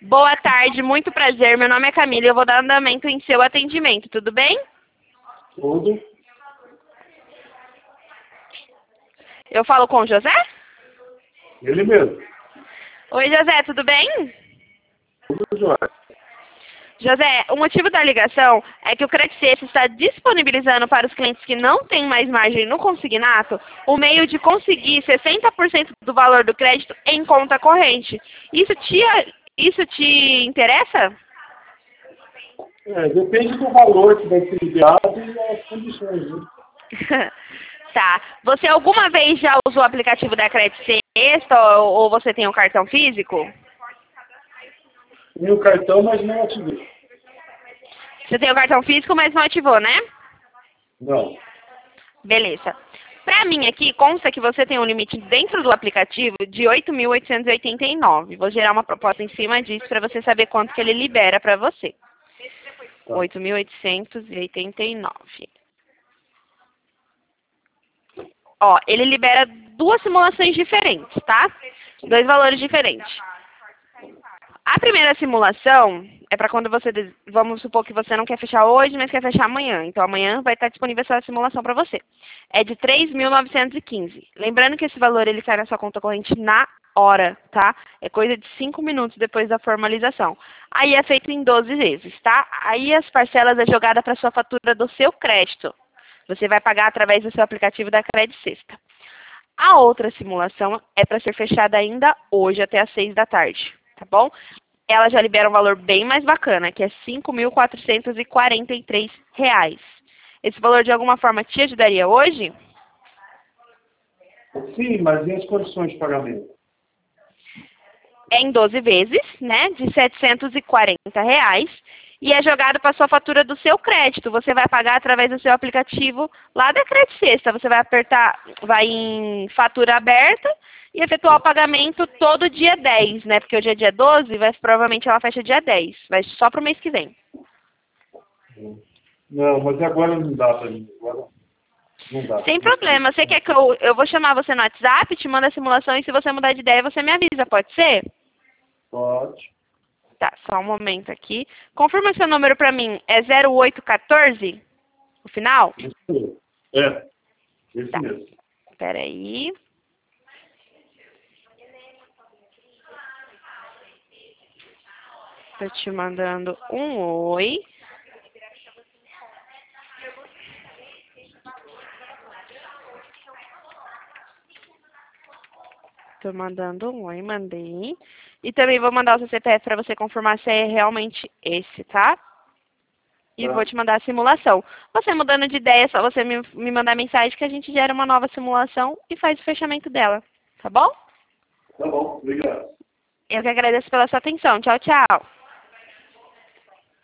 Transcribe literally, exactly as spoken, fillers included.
Boa tarde, muito prazer. Meu nome é Camila e eu vou dar andamento em seu atendimento, tudo bem? Tudo. Eu falo com o José? Ele mesmo. Oi, José, tudo bem? Tudo jóia. José, o motivo da ligação é que o Credit Sexta está disponibilizando para os clientes que não têm mais margem no consignato o meio de conseguir sessenta por cento do valor do crédito em conta corrente. Isso te, isso te interessa? É, depende do valor que vai ser enviado e as condições, né? Tá. Você alguma vez já usou o aplicativo da Credit Sexta ou, ou você tem um cartão físico? Tem o cartão, mas não ativei. Você tem o cartão físico, mas não ativou, né? Não. Beleza. Para mim aqui, consta que você tem um limite dentro do aplicativo de oito mil oitocentos e oitenta e nove. Vou gerar uma proposta em cima disso para você saber quanto que ele libera para você. Tá. oito mil oitocentos e oitenta e nove. Ó, ele libera duas simulações diferentes, tá? Dois valores diferentes. A primeira simulação é para quando você, vamos supor que você não quer fechar hoje, mas quer fechar amanhã. Então amanhã vai estar disponível essa simulação para você. É de três mil novecentos e quinze. Lembrando que esse valor ele cai na sua conta corrente na hora, tá? É coisa de cinco minutos depois da formalização. Aí é feito em doze vezes, tá? Aí as parcelas é jogada para sua fatura do seu crédito. Você vai pagar através do seu aplicativo da Credit Sexta. A outra simulação é para ser fechada ainda hoje, até às seis da tarde, tá bom? Ela já libera um valor bem mais bacana, que é cinco mil quatrocentos e quarenta e três reais. Esse valor, de alguma forma, te ajudaria hoje? Sim, mas e as condições de pagamento? É em doze vezes, né, de setecentos e quarenta reais. E é jogado para a sua fatura do seu crédito. Você vai pagar através do seu aplicativo lá da Credit Sexta. Você vai apertar, vai em fatura aberta e efetuar o pagamento todo dia dez, né? Porque hoje é dia doze, vai, provavelmente ela fecha dia dez. Vai só para o mês que vem. Não, mas agora não dá para mim. Agora não dá. Sem problema. Você quer que eu, eu vou chamar você no WhatsApp, te mando a simulação e se você mudar de ideia, você me avisa, pode ser? Pode. Tá, só um momento aqui. Confirma seu número para mim. É zero oito um quatro, o final? Isso mesmo. É, esse Tá. mesmo. Espera aí. Tô te mandando um oi. Tô mandando um oi, mandei. E também vou mandar o seu C P F para você confirmar se é realmente esse, tá? E Tá. vou te mandar a simulação. Você mudando de ideia, é só você me, me mandar mensagem que a gente gera uma nova simulação e faz o fechamento dela. Tá bom? Tá bom, obrigado. Eu que agradeço pela sua atenção. Tchau, tchau.